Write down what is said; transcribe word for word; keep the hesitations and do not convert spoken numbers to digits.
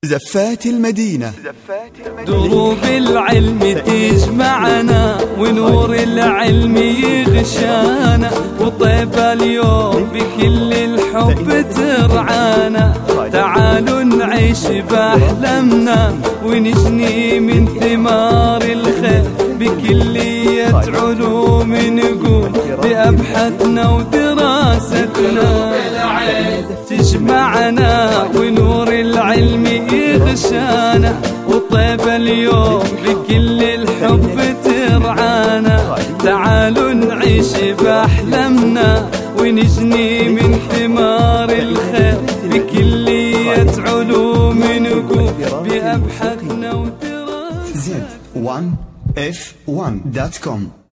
زفات المدينة. دروب العلم تجمعنا ونور العلم يغشانا، وطيب اليوم بكل الحب ترعانا. تعالوا نعيش بأحلامنا ونجني من ثمار الخير، بكلية علوم نقوم بأبحاثنا ودراستنا. تجمعنا ونور العلم يغشانا، وطيب اليوم بكل الحب ترعانا. تعالوا نعيش بأحلامنا ونجني من ثمار الخير، بكلية علوم نقوم بأبحاثنا ودراستنا. زد وان اف وان دوت كوم